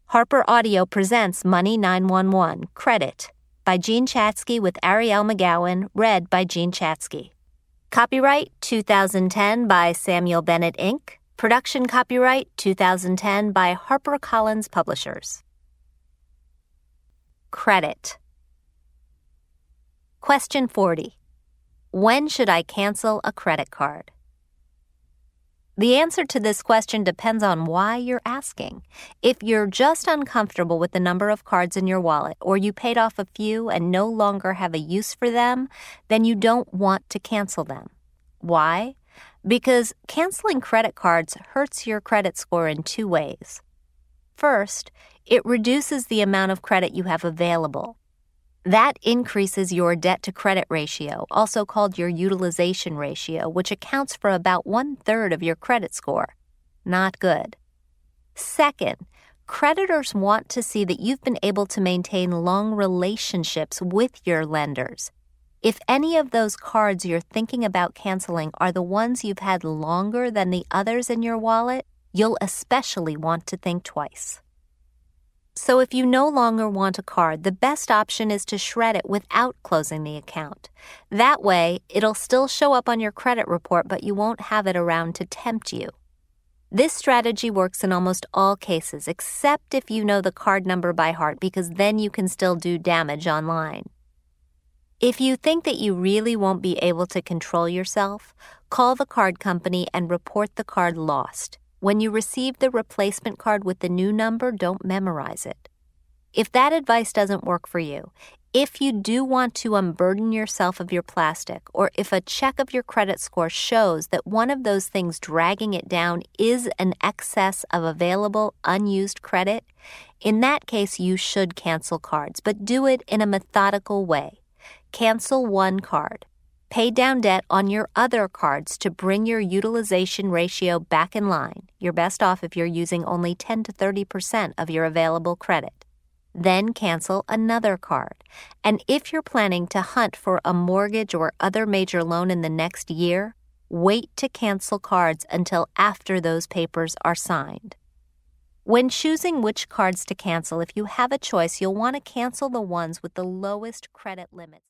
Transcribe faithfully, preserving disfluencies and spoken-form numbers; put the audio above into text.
Harper Audio presents Money nine one one, Credit, by Gene Chatzky with Arielle McGowan, read by Gene Chatzky. Copyright two thousand ten by Samuel Bennett, Incorporated. Production copyright two thousand ten by HarperCollins Publishers. Credit. Question forty. When should I cancel a credit card? The answer to this question depends on why you're asking. If you're just uncomfortable with the number of cards in your wallet, or you paid off a few and no longer have a use for them, then you don't want to cancel them. Why? Because canceling credit cards hurts your credit score in two ways. First, it reduces the amount of credit you have available. That increases your debt-to-credit ratio, also called your utilization ratio, which accounts for about one-third of your credit score. Not good. Second, creditors want to see that you've been able to maintain long relationships with your lenders. If any of those cards you're thinking about canceling are the ones you've had longer than the others in your wallet, you'll especially want to think twice. So if you no longer want a card, the best option is to shred it without closing the account. That way, it'll still show up on your credit report, but you won't have it around to tempt you. This strategy works in almost all cases, except if you know the card number by heart, because then you can still do damage online. If you think that you really won't be able to control yourself, call the card company and report the card lost. When you receive the replacement card with the new number, don't memorize it. If that advice doesn't work for you, if you do want to unburden yourself of your plastic, or if a check of your credit score shows that one of those things dragging it down is an excess of available unused credit, in that case you should cancel cards, but do it in a methodical way. Cancel one card. Pay down debt on your other cards to bring your utilization ratio back in line. You're best off if you're using only ten to thirty percent of your available credit. Then cancel another card. And if you're planning to hunt for a mortgage or other major loan in the next year, wait to cancel cards until after those papers are signed. When choosing which cards to cancel, if you have a choice, you'll want to cancel the ones with the lowest credit limits.